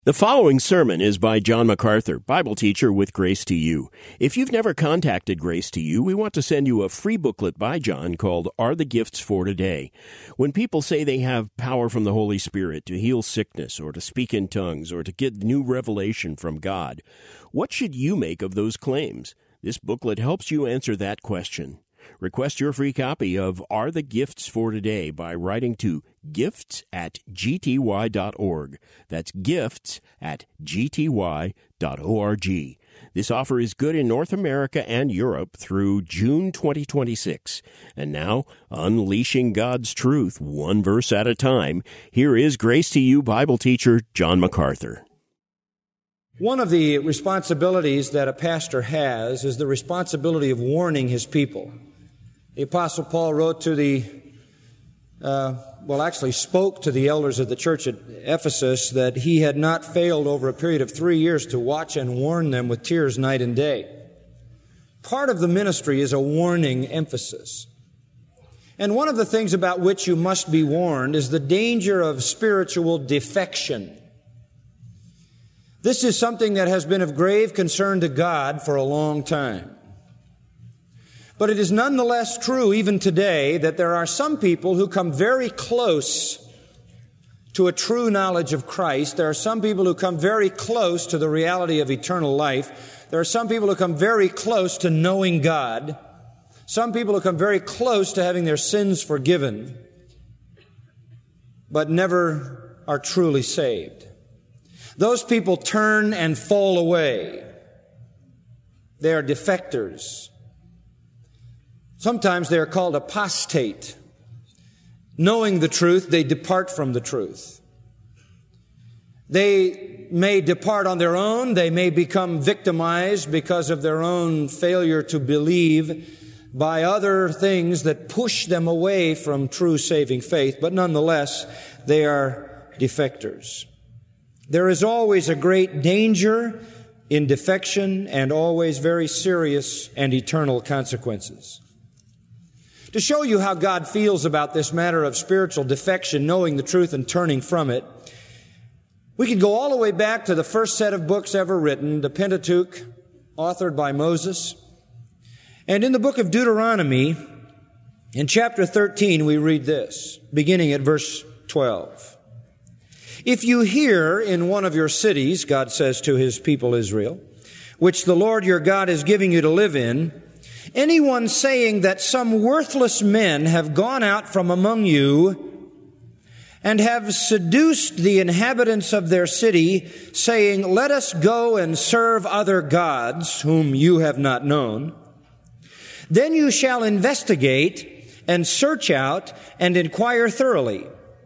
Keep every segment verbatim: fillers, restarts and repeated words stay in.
The following sermon is by John MacArthur, Bible teacher with Grace to You. If you've never contacted Grace to You, we want to send you a free booklet by John called Are the Gifts for Today? When people say they have power from the Holy Spirit to heal sickness or to speak in tongues or to get new revelation from God, what should you make of those claims? This booklet helps you answer that question. Request your free copy of Are the Gifts for Today by writing to gifts at g t y dot org. That's gifts at g t y dot org. This offer is good in North America and Europe through June twenty twenty-six. And now, unleashing God's truth one verse at a time, here is Grace to You Bible teacher John MacArthur. One of the responsibilities that a pastor has is the responsibility of warning his people. The Apostle Paul wrote to the, uh, well, actually spoke to the elders of the church at Ephesus that he had not failed over a period of three years to watch and warn them with tears night and day. Part of the ministry is a warning emphasis. And one of the things about which you must be warned is the danger of spiritual defection. This is something that has been of grave concern to God for a long time. But it is nonetheless true even today that there are some people who come very close to a true knowledge of Christ. There are some people who come very close to the reality of eternal life. There are some people who come very close to knowing God. Some people who come very close to having their sins forgiven, but never are truly saved. Those people turn and fall away. They are defectors. Sometimes they are called apostate. Knowing the truth, they depart from the truth. They may depart on their own. They may become victimized because of their own failure to believe by other things that push them away from true saving faith. But nonetheless, they are defectors. There is always a great danger in defection and always very serious and eternal consequences. To show you how God feels about this matter of spiritual defection, knowing the truth and turning from it, we can go all the way back to the first set of books ever written, the Pentateuch, authored by Moses. And in the book of Deuteronomy, in chapter thirteen, we read this, beginning at verse twelve. If you hear in one of your cities, God says to his people Israel, which the Lord your God is giving you to live in, anyone saying that some worthless men have gone out from among you and have seduced the inhabitants of their city, saying, let us go and serve other gods whom you have not known, then you shall investigate and search out and inquire thoroughly.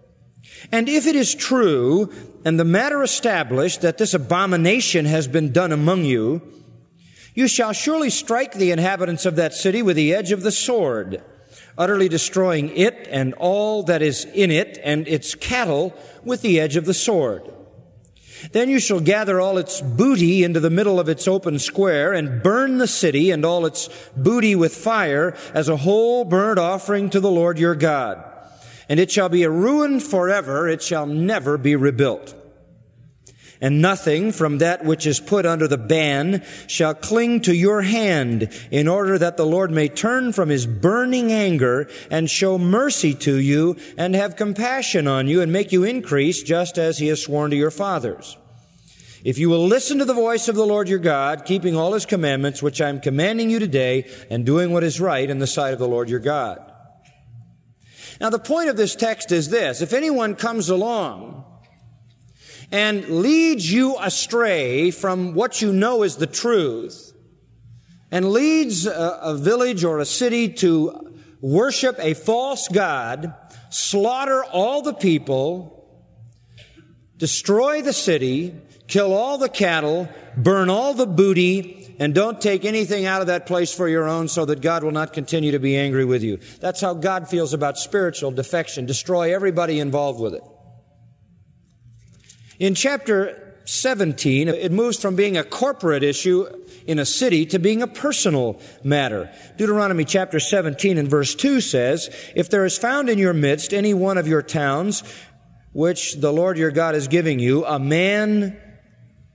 And if it is true, and the matter established that this abomination has been done among you, you shall surely strike the inhabitants of that city with the edge of the sword, utterly destroying it and all that is in it and its cattle with the edge of the sword. Then you shall gather all its booty into the middle of its open square and burn the city and all its booty with fire as a whole burnt offering to the Lord your God. And it shall be a ruin forever, it shall never be rebuilt. And nothing from that which is put under the ban shall cling to your hand, in order that the Lord may turn from his burning anger and show mercy to you and have compassion on you and make you increase just as he has sworn to your fathers. If you will listen to the voice of the Lord your God, keeping all his commandments, which I am commanding you today, and doing what is right in the sight of the Lord your God. Now the point of this text is this: if anyone comes along and leads you astray from what you know is the truth, and leads a, a village or a city to worship a false god, slaughter all the people, destroy the city, kill all the cattle, burn all the booty, and don't take anything out of that place for your own, so that God will not continue to be angry with you. That's how God feels about spiritual defection. Destroy everybody involved with it. In chapter seventeen, it moves from being a corporate issue in a city to being a personal matter. Deuteronomy chapter seventeen and verse two says, if there is found in your midst any one of your towns, which the Lord your God is giving you, a man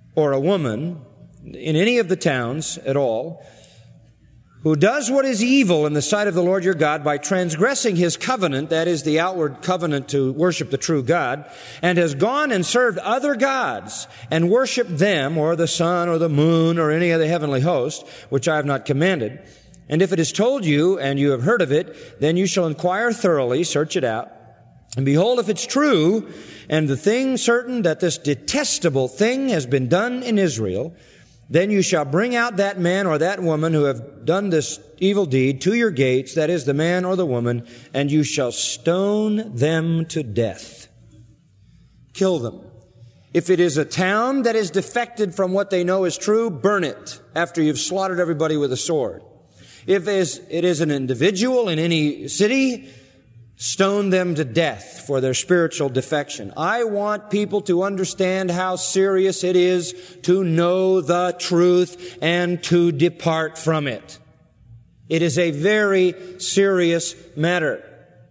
or a woman in any of the towns at all, who does what is evil in the sight of the Lord your God by transgressing his covenant, that is the outward covenant to worship the true God, and has gone and served other gods and worshiped them, or the sun or the moon or any of the heavenly host, which I have not commanded. And if it is told you and you have heard of it, then you shall inquire thoroughly, search it out. And behold, if it's true, and the thing certain that this detestable thing has been done in Israel, then you shall bring out that man or that woman who have done this evil deed to your gates, that is, the man or the woman, and you shall stone them to death. Kill them. If it is a town that is defected from what they know is true, burn it after you've slaughtered everybody with a sword. If it is an individual in any city, stone them to death for their spiritual defection. I want people to understand how serious it is to know the truth and to depart from it. It is a very serious matter.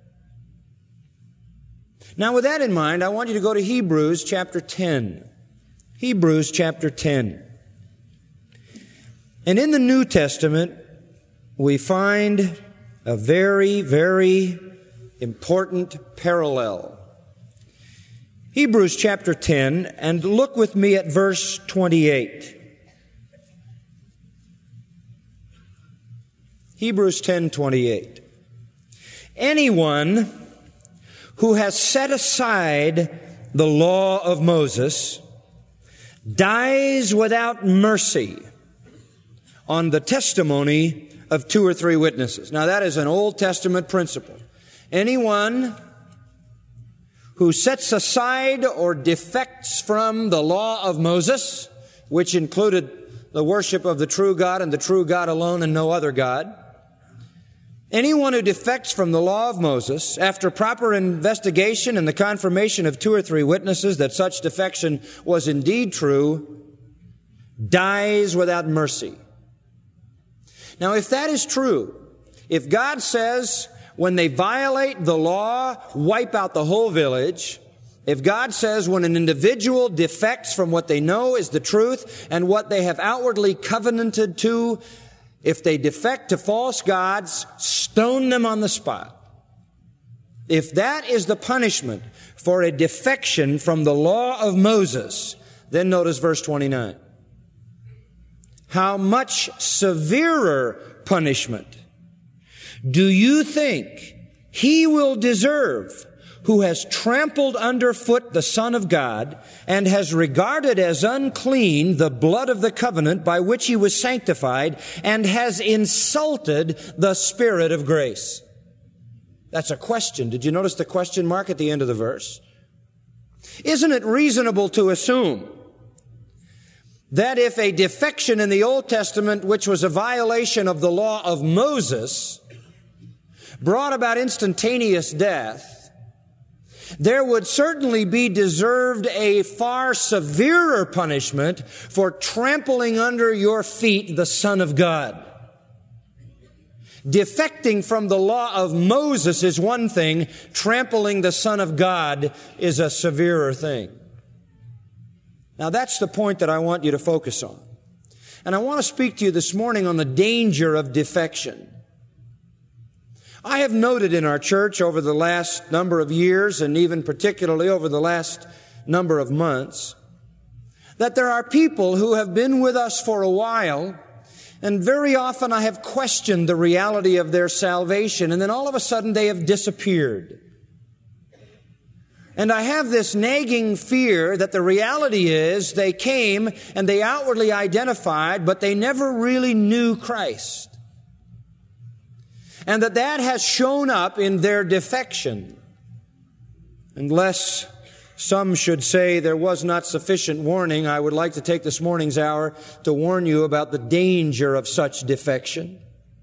Now, with that in mind, I want you to go to Hebrews chapter ten. Hebrews chapter ten. And in the New Testament, we find a very, very important parallel. Hebrews chapter ten, and look with me at verse twenty-eight. Hebrews ten twenty-eight. Anyone who has set aside the law of Moses dies without mercy on the testimony of two or three witnesses. Now that is an Old Testament principle. Anyone who sets aside or defects from the law of Moses, which included the worship of the true God and the true God alone and no other God, anyone who defects from the law of Moses, after proper investigation and the confirmation of two or three witnesses that such defection was indeed true, dies without mercy. Now, if that is true, if God says, when they violate the law, wipe out the whole village. If God says when an individual defects from what they know is the truth and what they have outwardly covenanted to, if they defect to false gods, stone them on the spot. If that is the punishment for a defection from the law of Moses, then notice verse twenty-nine. How much severer punishment do you think he will deserve who has trampled underfoot the Son of God and has regarded as unclean the blood of the covenant by which he was sanctified and has insulted the Spirit of grace? That's a question. Did you notice the question mark at the end of the verse? Isn't it reasonable to assume that if a defection in the Old Testament, which was a violation of the law of Moses, brought about instantaneous death, there would certainly be deserved a far severer punishment for trampling under your feet the Son of God. Defecting from the law of Moses is one thing. Trampling the Son of God is a severer thing. Now that's the point that I want you to focus on. And I want to speak to you this morning on the danger of defection. I have noted in our church over the last number of years, and even particularly over the last number of months, that there are people who have been with us for a while, and very often I have questioned the reality of their salvation, and then all of a sudden they have disappeared. And I have this nagging fear that the reality is they came and they outwardly identified, but they never really knew Christ. And that that has shown up in their defection. Unless some should say there was not sufficient warning, I would like to take this morning's hour to warn you about the danger of such defection.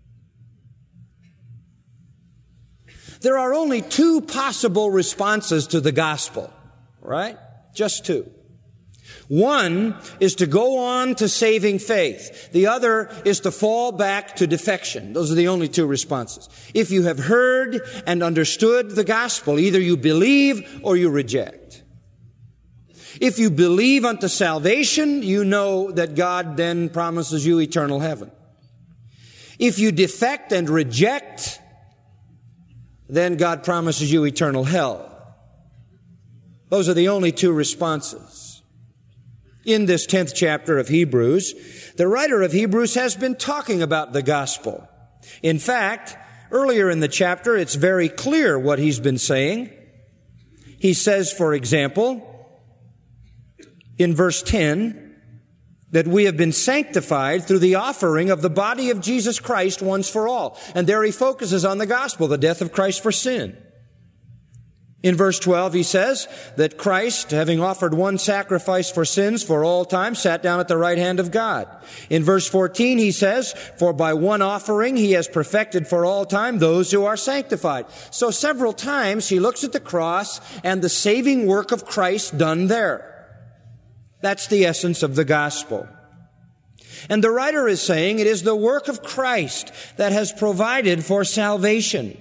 There are only two possible responses to the gospel, right? Just two. One is to go on to saving faith. The other is to fall back to defection. Those are the only two responses. If you have heard and understood the gospel, either you believe or you reject. If you believe unto salvation, you know that God then promises you eternal heaven. If you defect and reject, then God promises you eternal hell. Those are the only two responses. In this tenth chapter of Hebrews, the writer of Hebrews has been talking about the gospel. In fact, earlier in the chapter, it's very clear what he's been saying. He says, for example, in verse ten, that we have been sanctified through the offering of the body of Jesus Christ once for all. And there he focuses on the gospel, the death of Christ for sin. In verse twelve, he says that Christ, having offered one sacrifice for sins for all time, sat down at the right hand of God. In verse fourteen, he says, for by one offering he has perfected for all time those who are sanctified. So several times he looks at the cross and the saving work of Christ done there. That's the essence of the gospel. And the writer is saying it is the work of Christ that has provided for salvation.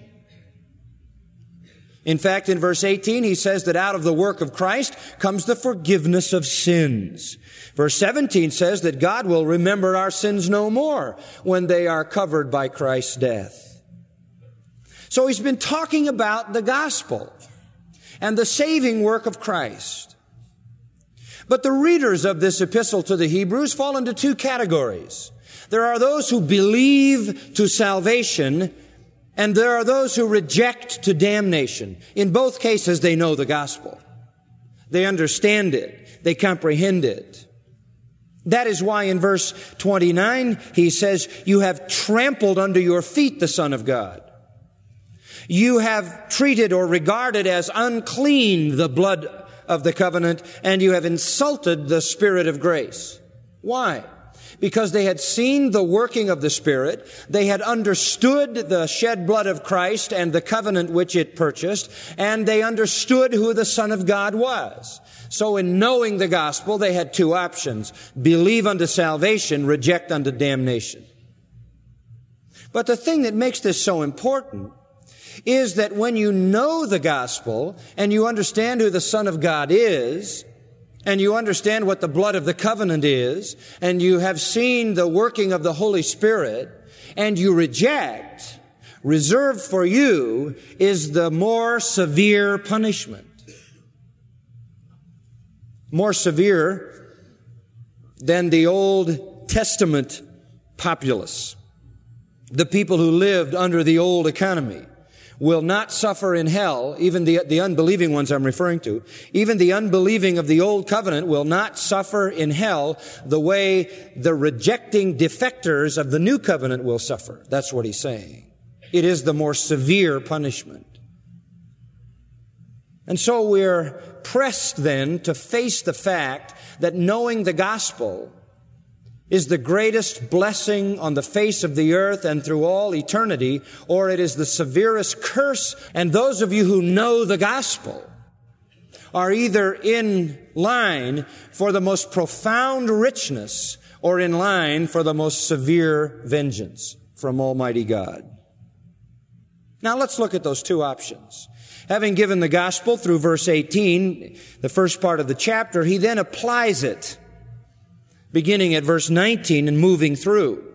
In fact, in verse eighteen, he says that out of the work of Christ comes the forgiveness of sins. Verse seventeen says that God will remember our sins no more when they are covered by Christ's death. So he's been talking about the gospel and the saving work of Christ. But the readers of this epistle to the Hebrews fall into two categories. There are those who believe to salvation, and there are those who reject to damnation. In both cases, they know the gospel. They understand it. They comprehend it. That is why in verse twenty-nine, he says, you have trampled under your feet the Son of God. You have treated or regarded as unclean the blood of the covenant, and you have insulted the Spirit of grace. Why? Because they had seen the working of the Spirit, they had understood the shed blood of Christ and the covenant which it purchased, and they understood who the Son of God was. So in knowing the gospel, they had two options: believe unto salvation, reject unto damnation. But the thing that makes this so important is that when you know the gospel and you understand who the Son of God is, and you understand what the blood of the covenant is, and you have seen the working of the Holy Spirit, and you reject, reserved for you is the more severe punishment. More severe than the Old Testament populace. The people who lived under the old economy will not suffer in hell, even the, the unbelieving ones I'm referring to. Even the unbelieving of the old covenant will not suffer in hell the way the rejecting defectors of the new covenant will suffer. That's what he's saying. It is the more severe punishment. And so we're pressed then to face the fact that knowing the gospel is the greatest blessing on the face of the earth and through all eternity, or it is the severest curse. And those of you who know the gospel are either in line for the most profound richness or in line for the most severe vengeance from Almighty God. Now let's look at those two options. Having given the gospel through verse eighteen, the first part of the chapter, he then applies it, beginning at verse nineteen and moving through.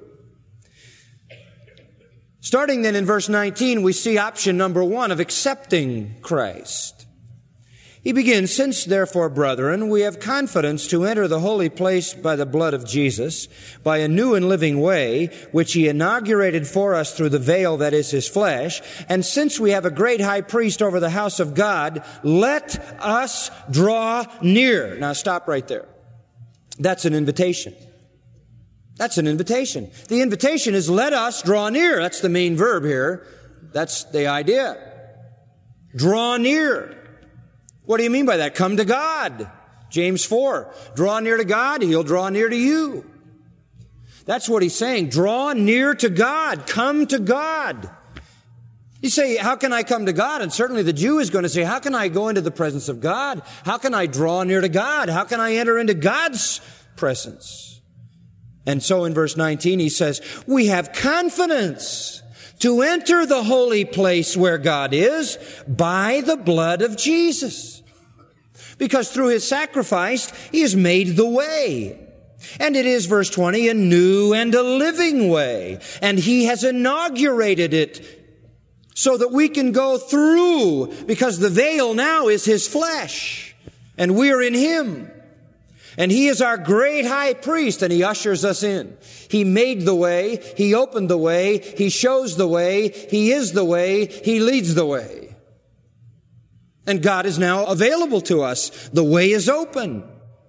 Starting then in verse nineteen, we see option number one of accepting Christ. He begins, "Since therefore, brethren, we have confidence to enter the holy place by the blood of Jesus, by a new and living way, which he inaugurated for us through the veil that is his flesh, and since we have a great high priest over the house of God, let us draw near." Now stop right there. That's an invitation. That's an invitation. The invitation is let us draw near. That's the main verb here. That's the idea. Draw near. What do you mean by that? Come to God. James four. Draw near to God, he'll draw near to you. That's what he's saying. Draw near to God. Come to God. You say, how can I come to God? And certainly the Jew is going to say, how can I go into the presence of God? How can I draw near to God? How can I enter into God's presence? And so in verse nineteen, he says, we have confidence to enter the holy place where God is by the blood of Jesus. Because through His sacrifice, He has made the way. And it is, verse twenty, a new and a living way. And He has inaugurated it so that we can go through, because the veil now is His flesh, and we're in Him. And He is our great high priest, and He ushers us in. He made the way, He opened the way, He shows the way, He is the way, He leads the way. And God is now available to us. The way is open.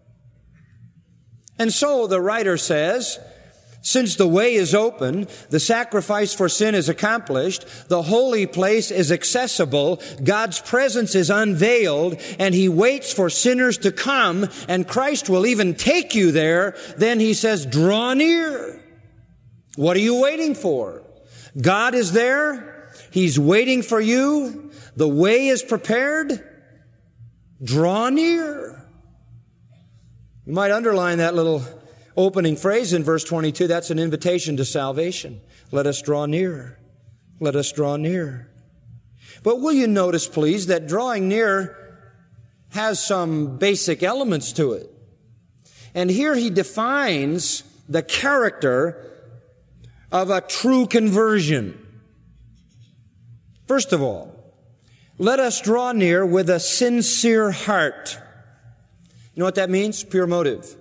And so the writer says, since the way is open, the sacrifice for sin is accomplished, the holy place is accessible, God's presence is unveiled, and He waits for sinners to come, and Christ will even take you there, then He says, draw near. What are you waiting for? God is there. He's waiting for you. The way is prepared. Draw near. You might underline that little opening phrase in verse twenty-two. That's an invitation to salvation. Let us draw near. Let us draw near. But will you notice, please, that drawing near has some basic elements to it. And here he defines the character of a true conversion. First of all, let us draw near with a sincere heart. You know what that means? Pure motive.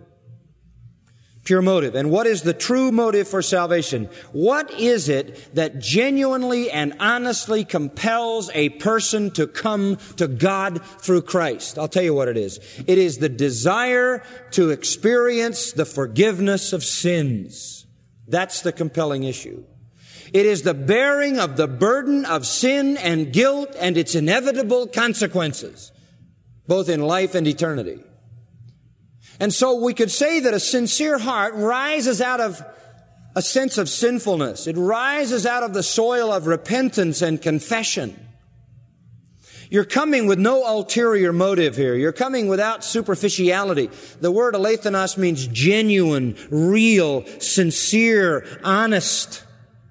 Pure motive. And what is the true motive for salvation? What is it that genuinely and honestly compels a person to come to God through Christ? I'll tell you what it is. It is the desire to experience the forgiveness of sins. That's the compelling issue. It is the bearing of the burden of sin and guilt and its inevitable consequences, both in life and eternity. And so we could say that a sincere heart rises out of a sense of sinfulness. It rises out of the soil of repentance and confession. You're coming with no ulterior motive here. You're coming without superficiality. The word alethanos means genuine, real, sincere, honest.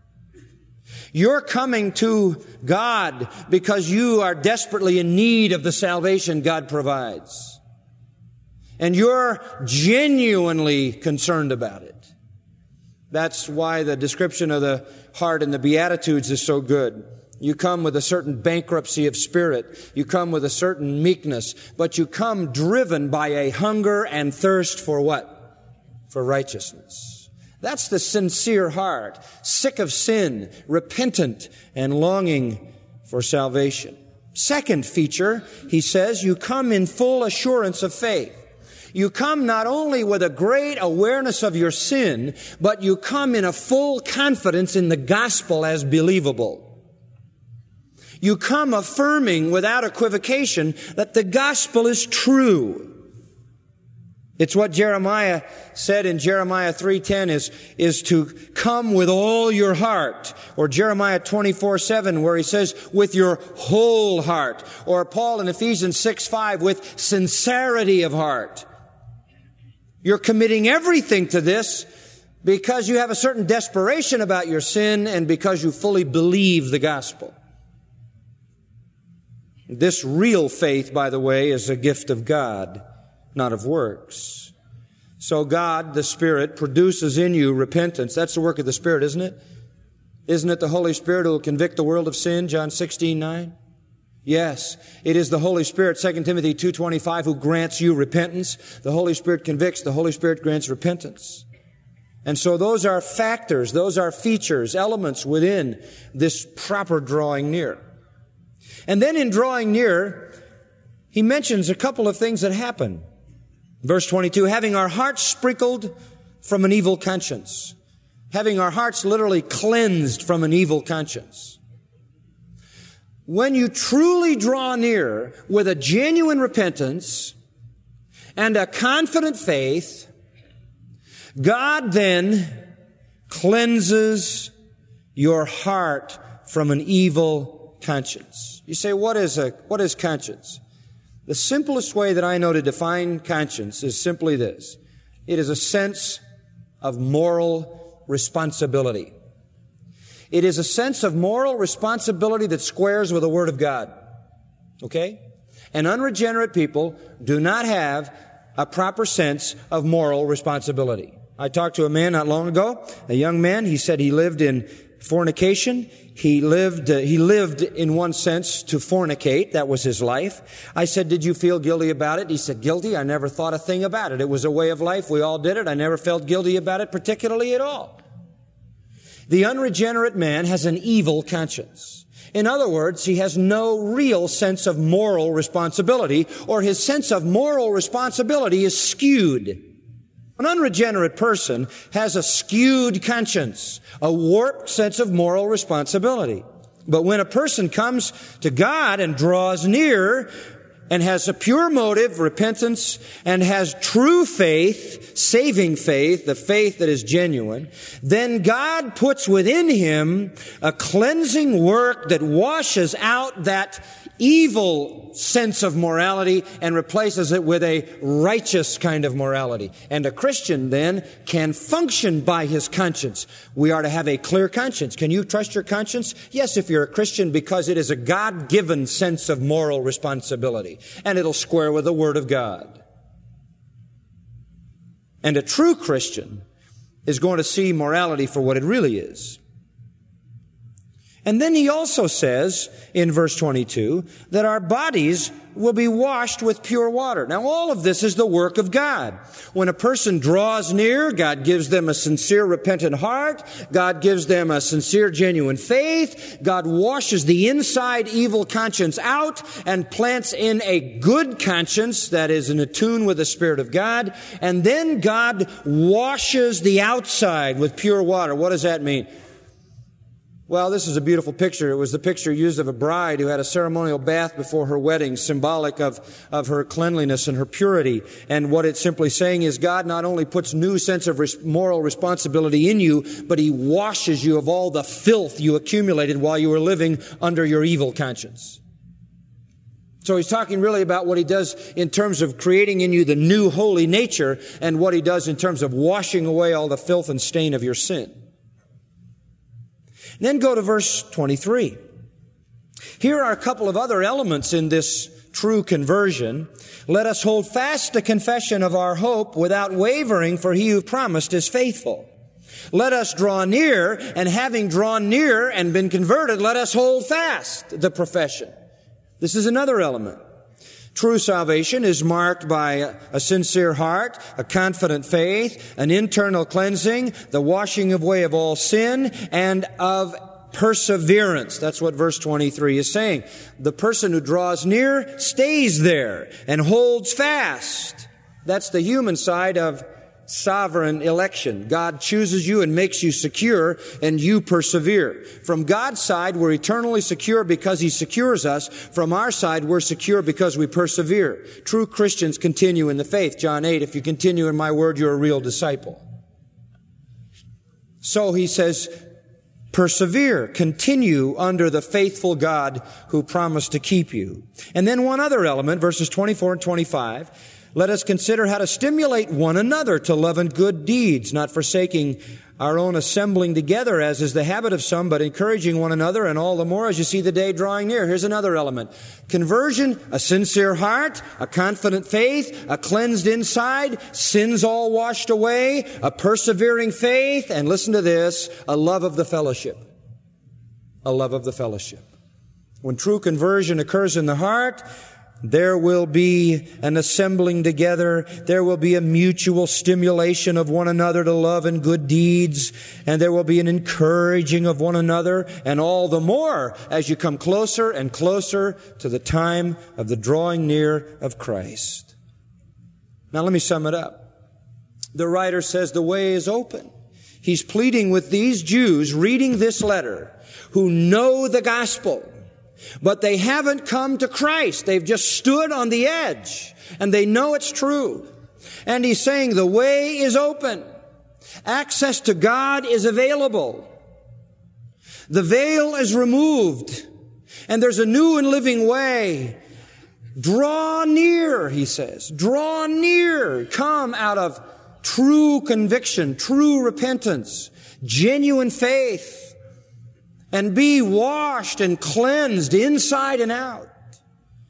You're coming to God because you are desperately in need of the salvation God provides. And you're genuinely concerned about it. That's why the description of the heart in the Beatitudes is so good. You come with a certain bankruptcy of spirit. You come with a certain meekness. But you come driven by a hunger and thirst for what? For righteousness. That's the sincere heart, sick of sin, repentant, and longing for salvation. Second feature, he says, you come in full assurance of faith. You come not only with a great awareness of your sin, but you come in a full confidence in the gospel as believable. You come affirming without equivocation that the gospel is true. It's what Jeremiah said in Jeremiah three ten is, is to come with all your heart. Or Jeremiah twenty-four seven where he says, with your whole heart. Or Paul in Ephesians six five with sincerity of heart. You're committing everything to this because you have a certain desperation about your sin and because you fully believe the gospel. This real faith, by the way, is a gift of God, not of works. So God, the Spirit, produces in you repentance. That's the work of the Spirit, isn't it? Isn't it the Holy Spirit who will convict the world of sin, John sixteen nine? Yes, it is the Holy Spirit, Second Timothy two twenty-five, who grants you repentance. The Holy Spirit convicts, the Holy Spirit grants repentance. And so those are factors, those are features, elements within this proper drawing near. And then in drawing near, he mentions a couple of things that happen. Verse twenty-two, having our hearts sprinkled from an evil conscience. Having our hearts literally cleansed from an evil conscience. When you truly draw near with a genuine repentance and a confident faith, God then cleanses your heart from an evil conscience. You say, what is a, what is conscience? The simplest way that I know to define conscience is simply this. It is a sense of moral responsibility. It is a sense of moral responsibility that squares with the Word of God. Okay? And unregenerate people do not have a proper sense of moral responsibility. I talked to a man not long ago, a young man. He said he lived in fornication. He lived, uh, he lived in one sense to fornicate. That was his life. I said, did you feel guilty about it? He said, guilty? I never thought a thing about it. It was a way of life. We all did it. I never felt guilty about it particularly at all. The unregenerate man has an evil conscience. In other words, he has no real sense of moral responsibility, or his sense of moral responsibility is skewed. An unregenerate person has a skewed conscience, a warped sense of moral responsibility. But when a person comes to God and draws near and has a pure motive, repentance, and has true faith, saving faith, the faith that is genuine, then God puts within him a cleansing work that washes out that evil sense of morality and replaces it with a righteous kind of morality. And a Christian then can function by his conscience. We are to have a clear conscience. Can you trust your conscience? Yes, if you're a Christian, because it is a God-given sense of moral responsibility. And it'll square with the Word of God. And a true Christian is going to see morality for what it really is. And then he also says in verse twenty-two that our bodies will be washed with pure water. Now all of this is the work of God. When a person draws near, God gives them a sincere, repentant heart. God gives them a sincere, genuine faith. God washes the inside evil conscience out and plants in a good conscience that is in tune with the Spirit of God. And then God washes the outside with pure water. What does that mean? Well, this is a beautiful picture. It was the picture used of a bride who had a ceremonial bath before her wedding, symbolic of, of her cleanliness and her purity. And what it's simply saying is God not only puts new sense of res- moral responsibility in you, but He washes you of all the filth you accumulated while you were living under your evil conscience. So He's talking really about what He does in terms of creating in you the new holy nature and what He does in terms of washing away all the filth and stain of your sin. Then go to verse twenty-three. Here are a couple of other elements in this true conversion. Let us hold fast the confession of our hope without wavering, for He who promised is faithful. Let us draw near, and having drawn near and been converted, let us hold fast the profession. This is another element. True salvation is marked by a sincere heart, a confident faith, an internal cleansing, the washing away of all sin, and of perseverance. That's what verse twenty-three is saying. The person who draws near stays there and holds fast. That's the human side of sovereign election. God chooses you and makes you secure, and you persevere. From God's side, we're eternally secure because He secures us. From our side, we're secure because we persevere. True Christians continue in the faith. John eight, if you continue in my word, you're a real disciple. So He says, persevere, continue under the faithful God who promised to keep you. And then one other element, verses twenty-four and twenty-five, let us consider how to stimulate one another to love and good deeds, not forsaking our own assembling together, as is the habit of some, but encouraging one another, and all the more as you see the day drawing near. Here's another element. Conversion, a sincere heart, a confident faith, a cleansed inside, sins all washed away, a persevering faith, and listen to this, a love of the fellowship. A love of the fellowship. When true conversion occurs in the heart, there will be an assembling together. There will be a mutual stimulation of one another to love and good deeds. And there will be an encouraging of one another. And all the more as you come closer and closer to the time of the drawing near of Christ. Now let me sum it up. The writer says the way is open. He's pleading with these Jews reading this letter who know the gospel, but they haven't come to Christ. They've just stood on the edge, and they know it's true. And he's saying the way is open. Access to God is available. The veil is removed, and there's a new and living way. Draw near, he says. Draw near. Come out of true conviction, true repentance, genuine faith, and be washed and cleansed inside and out.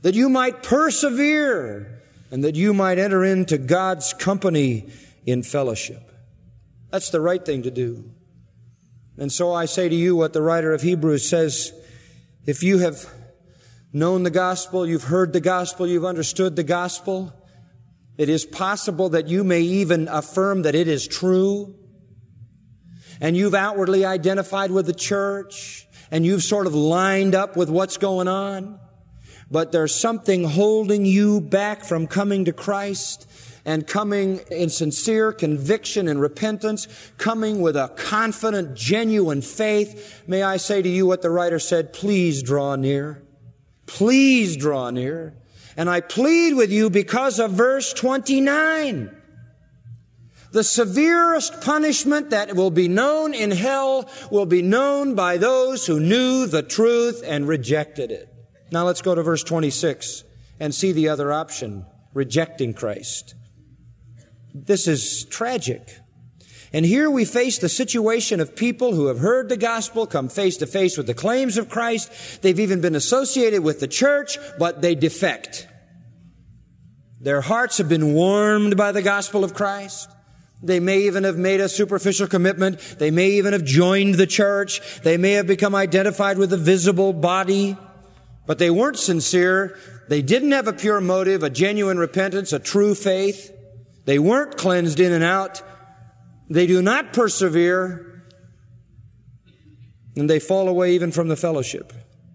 that you might persevere, and that you might enter into God's company in fellowship. That's the right thing to do. And so I say to you what the writer of Hebrews says, if you have known the gospel, you've heard the gospel, you've understood the gospel, it is possible that you may even affirm that it is true, and you've outwardly identified with the church, and you've sort of lined up with what's going on, but there's something holding you back from coming to Christ and coming in sincere conviction and repentance, coming with a confident, genuine faith. May I say to you what the writer said, please draw near. Please draw near. And I plead with you because of verse twenty-nine. The severest punishment that will be known in hell will be known by those who knew the truth and rejected it. Now let's go to verse twenty-six and see the other option, rejecting Christ. This is tragic. And here we face the situation of people who have heard the gospel, come face to face with the claims of Christ. They've even been associated with the church, but they defect. Their hearts have been warmed by the gospel of Christ. They may even have made a superficial commitment. They may even have joined the church. They may have become identified with the visible body, but they weren't sincere. They didn't have a pure motive, a genuine repentance, a true faith. They weren't cleansed in and out. They do not persevere, and they fall away even from the fellowship.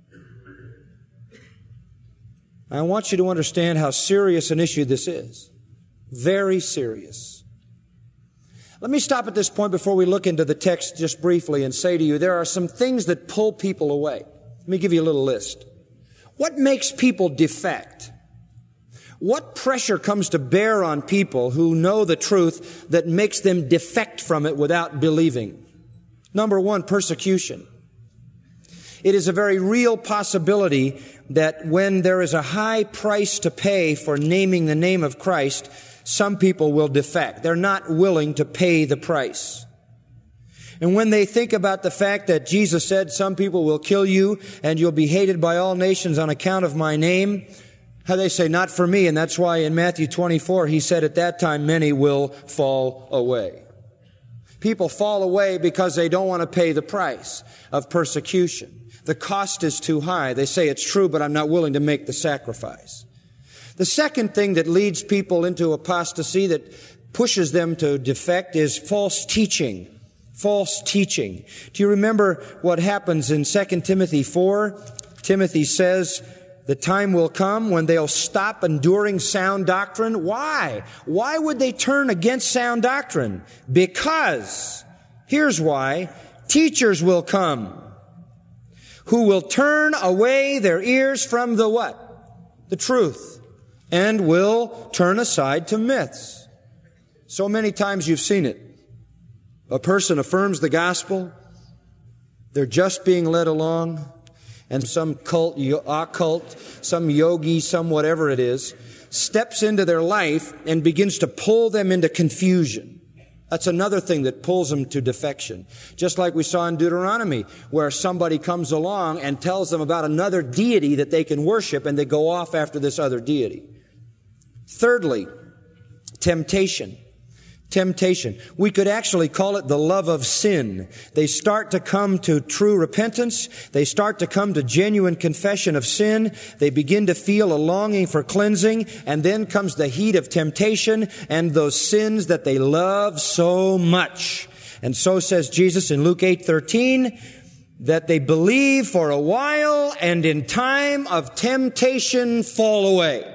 I want you to understand how serious an issue this is. Very serious. Let me stop at this point before we look into the text just briefly and say to you, there are some things that pull people away. Let me give you a little list. What makes people defect? What pressure comes to bear on people who know the truth that makes them defect from it without believing? Number one, persecution. It is a very real possibility that when there is a high price to pay for naming the name of Christ, some people will defect. They're not willing to pay the price. And when they think about the fact that Jesus said, some people will kill you and you'll be hated by all nations on account of my name, how they say, not for me. And that's why in Matthew twenty-four, he said at that time, many will fall away. People fall away because they don't want to pay the price of persecution. The cost is too high. They say it's true, but I'm not willing to make the sacrifice. The second thing that leads people into apostasy, that pushes them to defect, is false teaching. False teaching. Do you remember what happens in Second Timothy four? Timothy says, the time will come when they'll stop enduring sound doctrine. Why? Why would they turn against sound doctrine? Because, here's why, teachers will come who will turn away their ears from the what? The truth. And will turn aside to myths. So many times you've seen it. A person affirms the gospel. They're just being led along. And some cult, occult, some yogi, some whatever it is, steps into their life and begins to pull them into confusion. That's another thing that pulls them to defection. Just like we saw in Deuteronomy, where somebody comes along and tells them about another deity that they can worship, and they go off after this other deity. Thirdly, temptation. Temptation. We could actually call it the love of sin. They start to come to true repentance. They start to come to genuine confession of sin. They begin to feel a longing for cleansing. And then comes the heat of temptation and those sins that they love so much. And so says Jesus in Luke eight thirteen, that they believe for a while and in time of temptation fall away.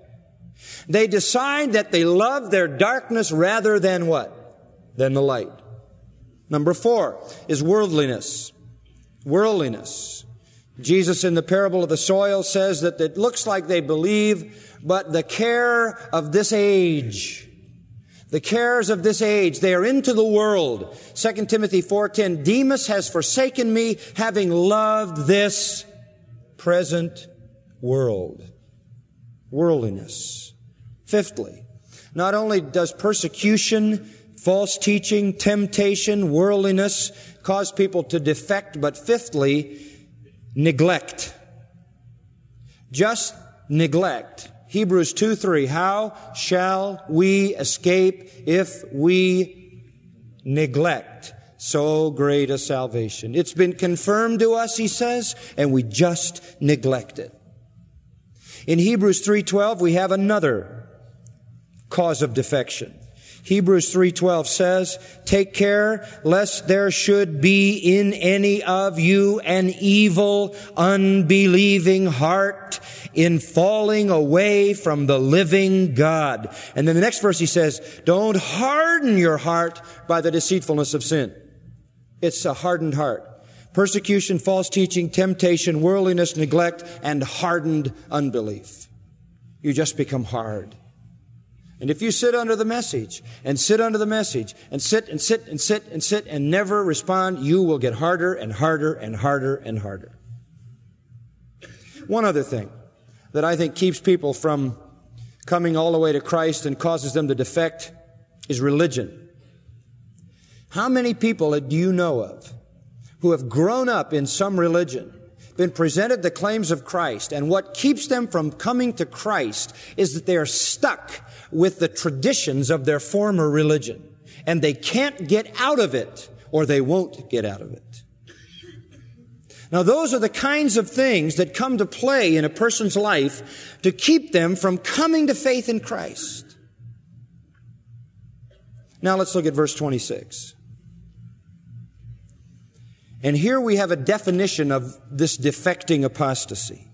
They decide that they love their darkness rather than what? Than the light. Number four is worldliness. Worldliness. Jesus in the parable of the soil says that it looks like they believe, but the care of this age, the cares of this age, they are into the world. Second Timothy four ten, Demas has forsaken me, having loved this present world. Worldliness. Fifthly, not only does persecution, false teaching, temptation, worldliness cause people to defect, but fifthly, neglect. Just neglect. Hebrews two three, how shall we escape if we neglect so great a salvation? It's been confirmed to us, he says, and we just neglect it. In Hebrews three twelve, we have another cause of defection. Hebrews three twelve says, take care lest there should be in any of you an evil, unbelieving heart in falling away from the living God. And then the next verse he says, don't harden your heart by the deceitfulness of sin. It's a hardened heart. Persecution, false teaching, temptation, worldliness, neglect, and hardened unbelief. You just become hard. And if you sit under the message, and sit under the message, and sit and sit and sit and sit and never respond, you will get harder and harder and harder and harder. One other thing that I think keeps people from coming all the way to Christ and causes them to defect is religion. How many people do you know of who have grown up in some religion, been presented the claims of Christ, and what keeps them from coming to Christ is that they are stuck with the traditions of their former religion, and they can't get out of it, or they won't get out of it. Now, those are the kinds of things that come to play in a person's life to keep them from coming to faith in Christ. Now, let's look at verse twenty-six. And here we have a definition of this defecting apostasy.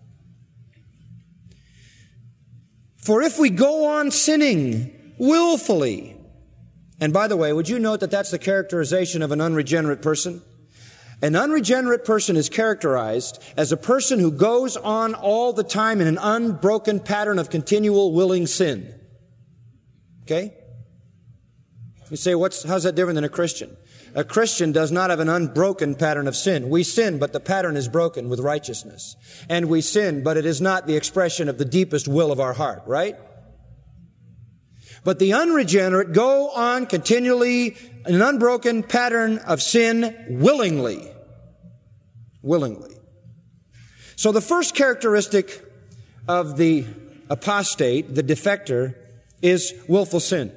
For if we go on sinning willfully, and by the way, would you note that that's the characterization of an unregenerate person? An unregenerate person is characterized as a person who goes on all the time in an unbroken pattern of continual willing sin. Okay? You say, what's, how's that different than a Christian? A Christian does not have an unbroken pattern of sin. We sin, but the pattern is broken with righteousness. And we sin, but it is not the expression of the deepest will of our heart, right? But the unregenerate go on continually in an unbroken pattern of sin willingly. Willingly. So the first characteristic of the apostate, the defector, is willful sin.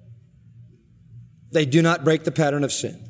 They do not break the pattern of sin.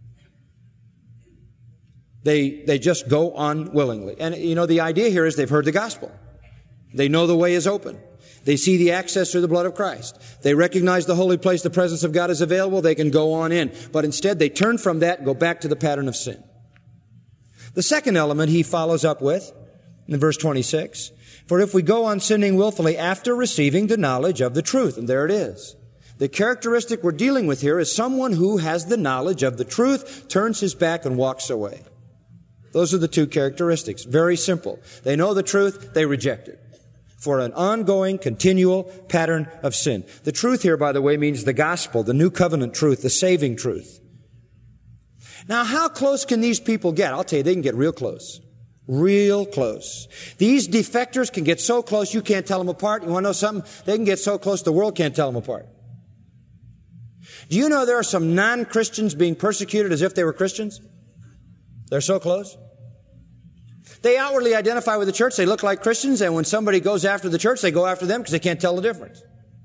They, they just go on willingly. And, you know, the idea here is they've heard the gospel. They know the way is open. They see the access through the blood of Christ. They recognize the holy place, the presence of God is available. They can go on in. But instead, they turn from that and go back to the pattern of sin. The second element he follows up with in verse twenty-six, for if we go on sinning willfully after receiving the knowledge of the truth, and there it is. The characteristic we're dealing with here is someone who has the knowledge of the truth, turns his back and walks away. Those are the two characteristics. Very simple. They know the truth, they reject it. For an ongoing, continual pattern of sin. The truth here, by the way, means the gospel, the new covenant truth, the saving truth. Now, how close can these people get? I'll tell you, they can get real close. Real close. These defectors can get so close you can't tell them apart. You want to know something? They can get so close the world can't tell them apart. Do you know there are some non-Christians being persecuted as if they were Christians? They're so close. They outwardly identify with the church. They look like Christians, and when somebody goes after the church, they go after them because they can't tell the difference.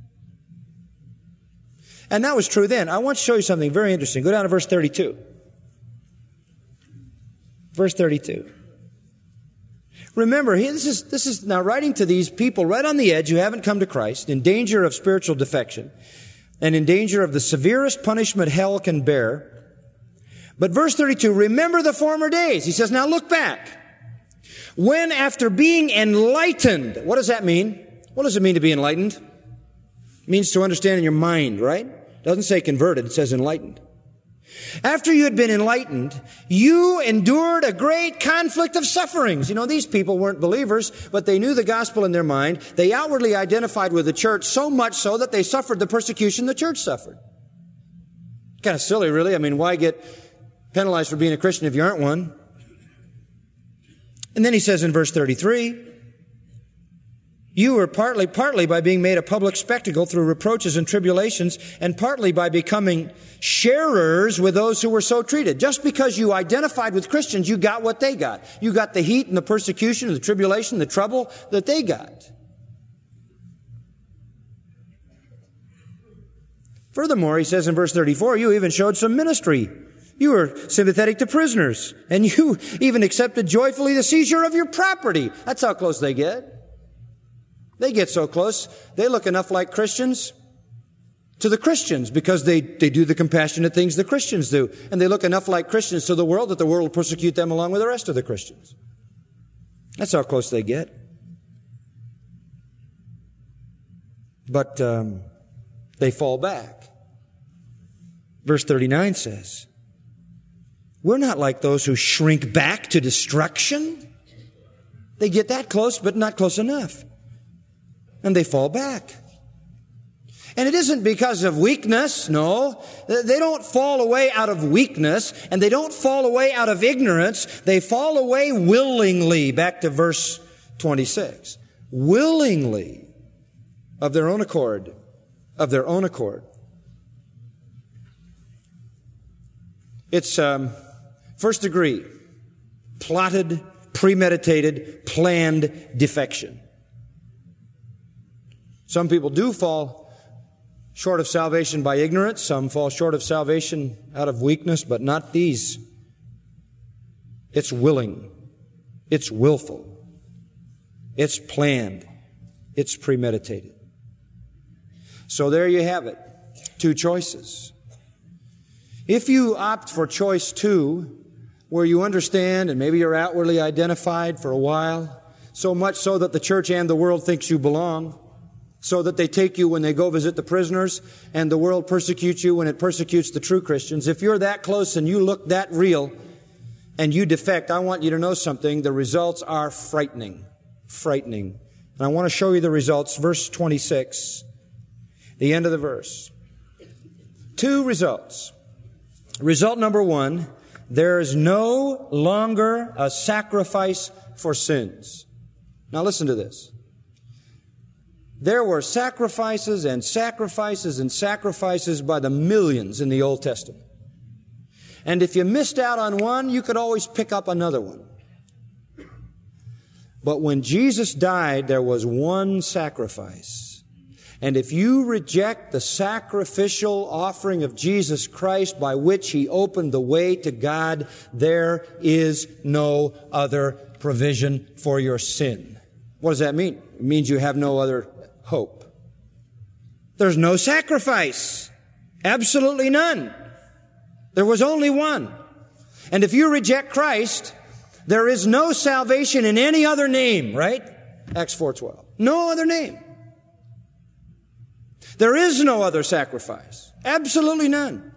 And that was true then. I want to show you something very interesting. Go down to verse thirty-two. Verse thirty-two. Remember, this is, this is now writing to these people right on the edge who haven't come to Christ, in danger of spiritual defection, and in danger of the severest punishment hell can bear. But verse thirty-two, remember the former days. He says, now look back. When after being enlightened, what does that mean? What does it mean to be enlightened? It means to understand in your mind, right? It doesn't say converted, it says enlightened. After you had been enlightened, you endured a great conflict of sufferings. You know, these people weren't believers, but they knew the gospel in their mind. They outwardly identified with the church so much so that they suffered the persecution the church suffered. Kind of silly, really. I mean, why get penalized for being a Christian if you aren't one? And then he says in verse thirty-three, you were partly, partly by being made a public spectacle through reproaches and tribulations, and partly by becoming sharers with those who were so treated. Just because you identified with Christians, you got what they got. You got the heat and the persecution and the tribulation, the trouble that they got. Furthermore, he says in verse thirty-four, you even showed some ministry. You were sympathetic to prisoners, and you even accepted joyfully the seizure of your property. That's how close they get. They get so close, they look enough like Christians to the Christians because they, they do the compassionate things the Christians do. And they look enough like Christians to the world that the world will persecute them along with the rest of the Christians. That's how close they get. But um, they fall back. Verse thirty-nine says, we're not like those who shrink back to destruction. They get that close, but not close enough. And they fall back. And it isn't because of weakness, no. They don't fall away out of weakness, and they don't fall away out of ignorance. They fall away willingly, back to verse twenty-six. Willingly, of their own accord, of their own accord. It's um, first degree, plotted, premeditated, planned defection. Some people do fall short of salvation by ignorance. Some fall short of salvation out of weakness, but not these. It's willing. It's willful. It's planned. It's premeditated. So there you have it. Two choices. If you opt for choice two, where you understand and maybe you're outwardly identified for a while, so much so that the church and the world thinks you belong, so that they take you when they go visit the prisoners, and the world persecutes you when it persecutes the true Christians. If you're that close and you look that real and you defect, I want you to know something. The results are frightening. Frightening. And I want to show you the results. Verse twenty-six, the end of the verse. Two results. Result number one, there is no longer a sacrifice for sins. Now listen to this. There were sacrifices and sacrifices and sacrifices by the millions in the Old Testament. And if you missed out on one, you could always pick up another one. But when Jesus died, there was one sacrifice. And if you reject the sacrificial offering of Jesus Christ by which He opened the way to God, there is no other provision for your sin. What does that mean? It means you have no other hope. There's no sacrifice. Absolutely none. There was only one. And if you reject Christ, there is no salvation in any other name, right? Acts four twelve. No other name. There is no other sacrifice. Absolutely none.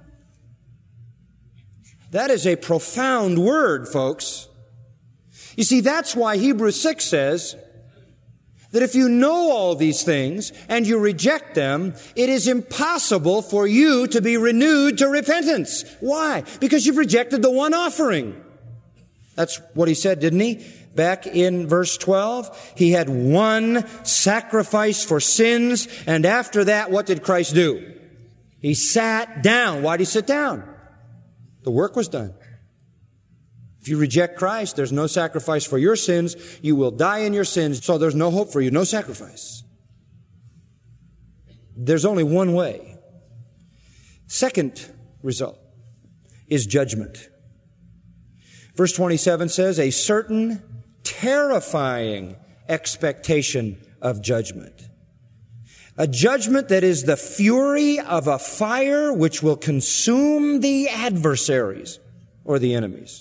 That is a profound word, folks. You see, that's why Hebrews six says that if you know all these things and you reject them, it is impossible for you to be renewed to repentance. Why? Because you've rejected the one offering. That's what he said, didn't he? Back in verse twelve, he had one sacrifice for sins, and after that, what did Christ do? He sat down. Why did he sit down? The work was done. If you reject Christ, there's no sacrifice for your sins. You will die in your sins, so there's no hope for you, no sacrifice. There's only one way. Second result is judgment. Verse twenty-seven says, a certain terrifying expectation of judgment. A judgment that is the fury of a fire which will consume the adversaries or the enemies.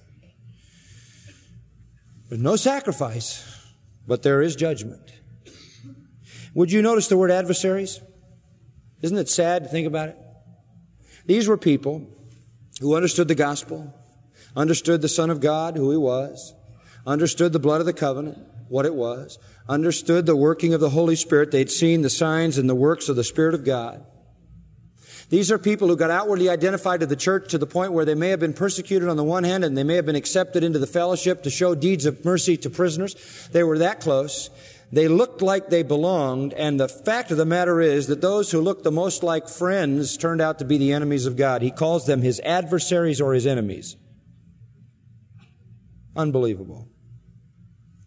There's no sacrifice, but there is judgment. Would you notice the word adversaries? Isn't it sad to think about it? These were people who understood the gospel, understood the Son of God, who He was, understood the blood of the covenant, what it was, understood the working of the Holy Spirit. They'd seen the signs and the works of the Spirit of God. These are people who got outwardly identified to the church to the point where they may have been persecuted on the one hand and they may have been accepted into the fellowship to show deeds of mercy to prisoners. They were that close. They looked like they belonged, and the fact of the matter is that those who looked the most like friends turned out to be the enemies of God. He calls them His adversaries or His enemies. Unbelievable.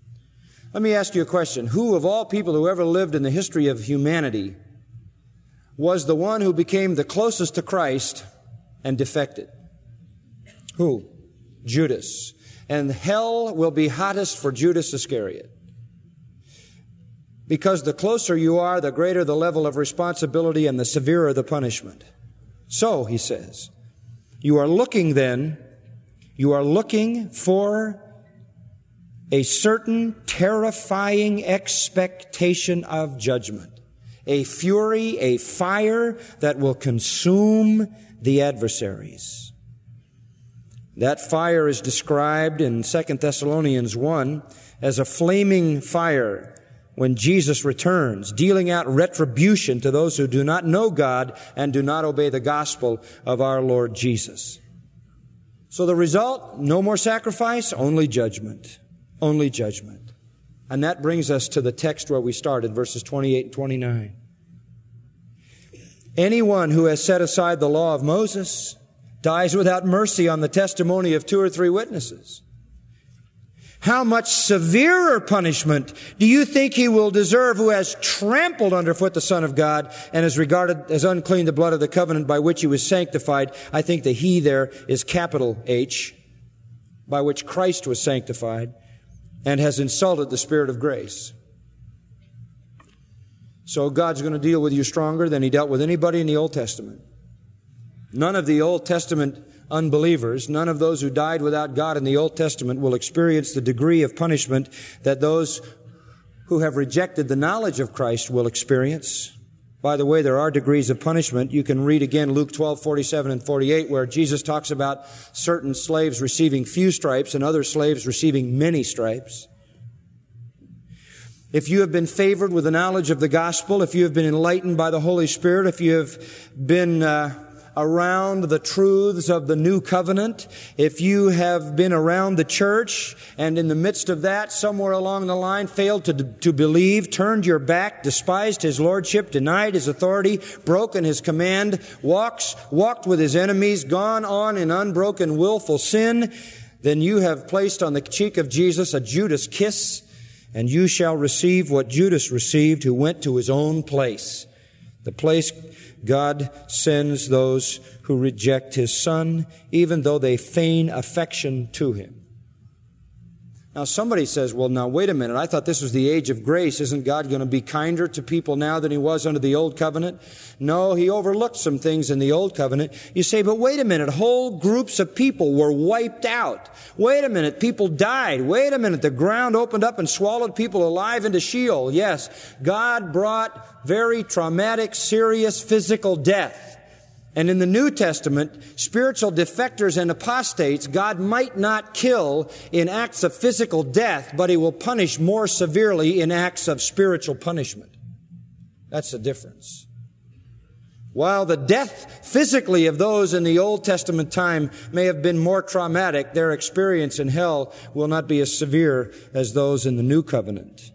Let me ask you a question. Who of all people who ever lived in the history of humanity was the one who became the closest to Christ and defected. Who? Judas. And hell will be hottest for Judas Iscariot. Because the closer you are, the greater the level of responsibility and the severer the punishment. So, he says, you are looking then, you are looking for a certain terrifying expectation of judgment. A fury, a fire that will consume the adversaries. That fire is described in Second Thessalonians one as a flaming fire when Jesus returns, dealing out retribution to those who do not know God and do not obey the gospel of our Lord Jesus. So the result, no more sacrifice, only judgment. Only judgment. And that brings us to the text where we started, verses twenty-eight and twenty-nine. Anyone who has set aside the law of Moses dies without mercy on the testimony of two or three witnesses. How much severer punishment do you think he will deserve who has trampled underfoot the Son of God and has regarded as unclean the blood of the covenant by which he was sanctified? I think the he there is capital H, by which Christ was sanctified, and has insulted the Spirit of grace. So God's going to deal with you stronger than he dealt with anybody in the Old Testament. None of the Old Testament unbelievers, none of those who died without God in the Old Testament will experience the degree of punishment that those who have rejected the knowledge of Christ will experience. By the way, there are degrees of punishment. You can read again Luke twelve, forty-seven and forty-eight, where Jesus talks about certain slaves receiving few stripes and other slaves receiving many stripes. If you have been favored with the knowledge of the gospel, if you have been enlightened by the Holy Spirit, if you have been uh, around the truths of the new covenant, if you have been around the church and in the midst of that, somewhere along the line, failed to, to believe, turned your back, despised his lordship, denied his authority, broken his command, walks, walked with his enemies, gone on in unbroken willful sin, then you have placed on the cheek of Jesus a Judas kiss, and you shall receive what Judas received, who went to his own place. The place God sends those who reject his Son, even though they feign affection to him. Now somebody says, well, now wait a minute. I thought this was the age of grace. Isn't God going to be kinder to people now than he was under the old covenant? No, he overlooked some things in the old covenant. You say, but wait a minute. Whole groups of people were wiped out. Wait a minute. People died. Wait a minute. The ground opened up and swallowed people alive into Sheol. Yes, God brought very traumatic, serious physical death. And in the New Testament, spiritual defectors and apostates, God might not kill in acts of physical death, but he will punish more severely in acts of spiritual punishment. That's the difference. While the death physically of those in the Old Testament time may have been more traumatic, their experience in hell will not be as severe as those in the New Covenant.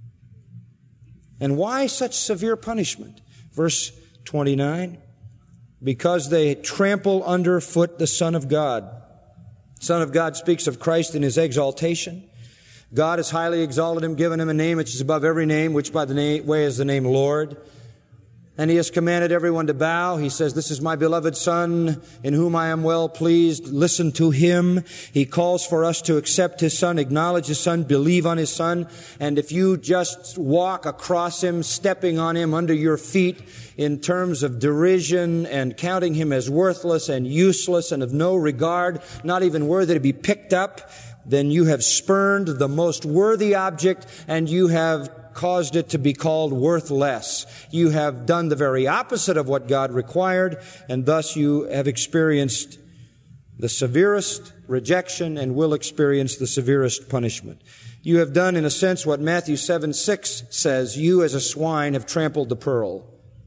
And why such severe punishment? Verse twenty-nine. Because they trample underfoot the Son of God. Son of God speaks of Christ in his exaltation. God has highly exalted him, given him a name which is above every name, which by the name, way is the name Lord. And he has commanded everyone to bow. He says, this is my beloved Son, in whom I am well pleased. Listen to him. He calls for us to accept his Son, acknowledge his Son, believe on his Son. And if you just walk across him, stepping on him under your feet in terms of derision and counting him as worthless and useless and of no regard, not even worthy to be picked up, then you have spurned the most worthy object and you have caused it to be called worthless. You have done the very opposite of what God required, and thus you have experienced the severest rejection and will experience the severest punishment. You have done, in a sense, what Matthew seven six says, you as a swine have trampled the pearl.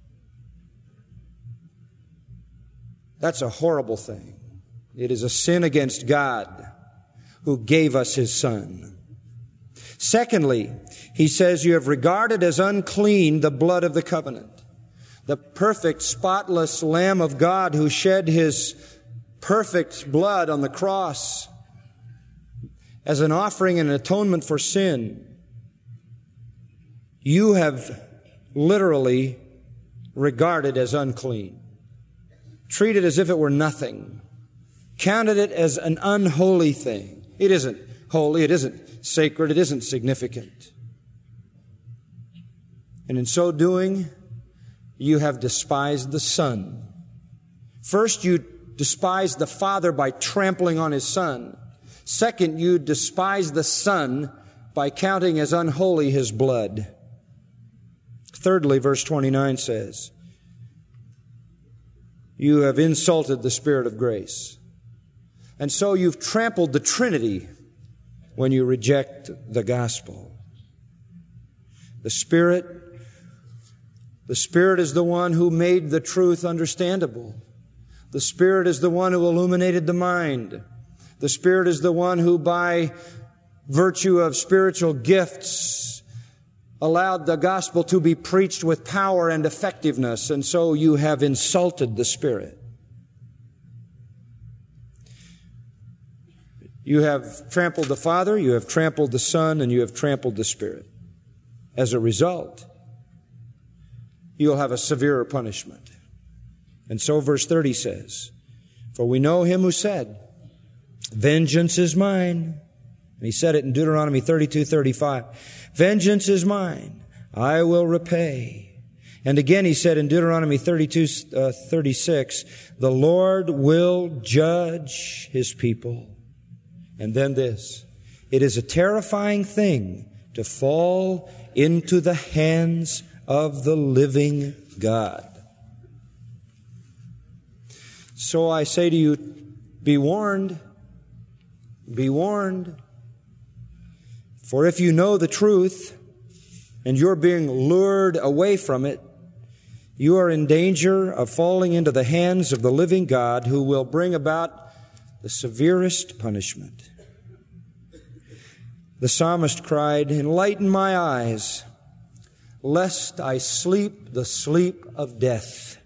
That's a horrible thing. It is a sin against God, who gave us his Son. Secondly, he says, you have regarded as unclean the blood of the covenant. The perfect, spotless Lamb of God who shed his perfect blood on the cross as an offering and an atonement for sin. You have literally regarded as unclean, treated as if it were nothing, counted it as an unholy thing. It isn't holy, it isn't sacred, it isn't significant. And in so doing, you have despised the Son. First, you despised the Father by trampling on His Son. Second, you despise the Son by counting as unholy His blood. Thirdly, verse twenty-nine says, you have insulted the Spirit of grace. And so you've trampled the Trinity when you reject the gospel. The Spirit, the Spirit is the one who made the truth understandable. The Spirit is the one who illuminated the mind. The Spirit is the one who, by virtue of spiritual gifts, allowed the gospel to be preached with power and effectiveness, and so you have insulted the Spirit. You have trampled the Father, you have trampled the Son, and you have trampled the Spirit. As a result, you'll have a severer punishment. And so verse thirty says, for we know Him who said, vengeance is mine. And He said it in Deuteronomy thirty-two thirty-five. Vengeance is mine, I will repay. And again He said in Deuteronomy thirty-two thirty-six, the Lord will judge His people. And then this, it is a terrifying thing to fall into the hands of the living God. So I say to you, be warned, be warned. For if you know the truth and you're being lured away from it, you are in danger of falling into the hands of the living God, who will bring about the severest punishment. The psalmist cried, enlighten my eyes, lest I sleep the sleep of death.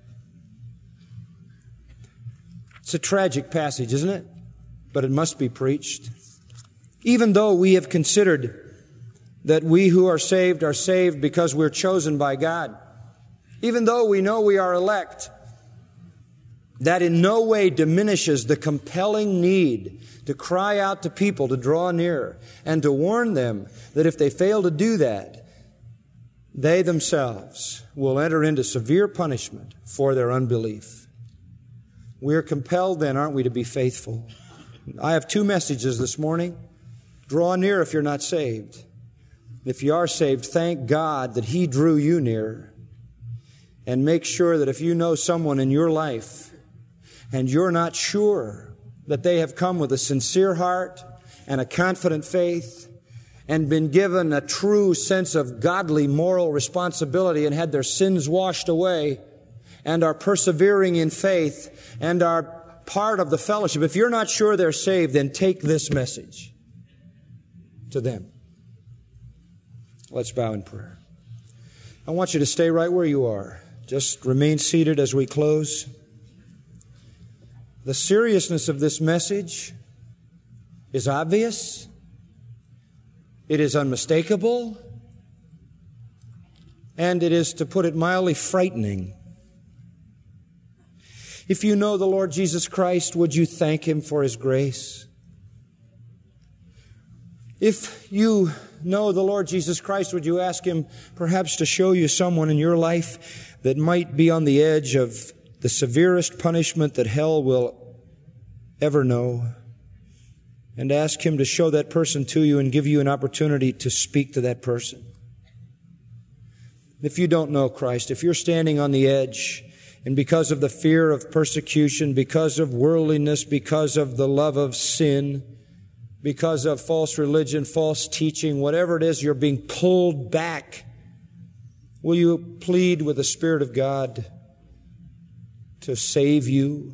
It's a tragic passage, isn't it? But it must be preached. Even though we have considered that we who are saved are saved because we're chosen by God, even though we know we are elect, that in no way diminishes the compelling need to cry out to people to draw near and to warn them that if they fail to do that, they themselves will enter into severe punishment for their unbelief. We're compelled then, aren't we, to be faithful? I have two messages this morning. Draw near if you're not saved. If you are saved, thank God that He drew you near. And make sure that if you know someone in your life and you're not sure that they have come with a sincere heart and a confident faith and been given a true sense of godly moral responsibility and had their sins washed away and are persevering in faith and are part of the fellowship, if you're not sure they're saved, then take this message to them. Let's bow in prayer. I want you to stay right where you are. Just remain seated as we close. The seriousness of this message is obvious. It is unmistakable. And it is, to put it mildly, frightening. If you know the Lord Jesus Christ, would you thank Him for His grace? If you know the Lord Jesus Christ, would you ask Him perhaps to show you someone in your life that might be on the edge of the severest punishment that hell will ever know? And ask Him to show that person to you and give you an opportunity to speak to that person. If you don't know Christ, if you're standing on the edge, and because of the fear of persecution, because of worldliness, because of the love of sin, because of false religion, false teaching, whatever it is, you're being pulled back, will you plead with the Spirit of God to save you?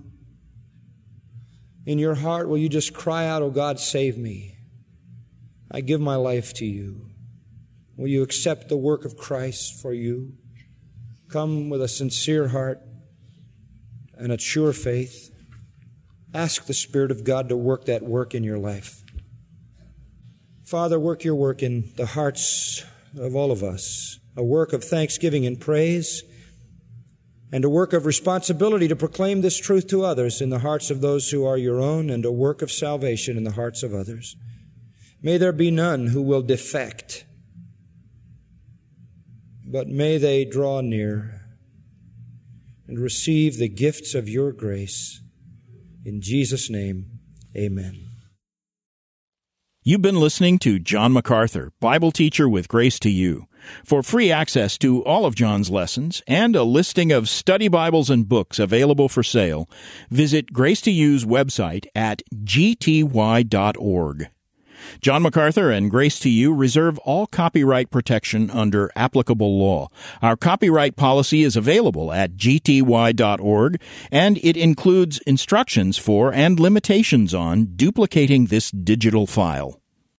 In your heart, will you just cry out, "Oh God, save me. I give my life to you." Will you accept the work of Christ for you? Come with a sincere heart and a sure faith. Ask the Spirit of God to work that work in your life. Father, work your work in the hearts of all of us, a work of thanksgiving and praise, and a work of responsibility to proclaim this truth to others in the hearts of those who are your own, and a work of salvation in the hearts of others. May there be none who will defect, but may they draw near and receive the gifts of your grace. In Jesus' name, amen. You've been listening to John MacArthur, Bible teacher with Grace to You. For free access to all of John's lessons and a listing of study Bibles and books available for sale, visit Grace to You's website at g t y dot org. John MacArthur and Grace to You reserve all copyright protection under applicable law. Our copyright policy is available at g t y dot org, and it includes instructions for and limitations on duplicating this digital file.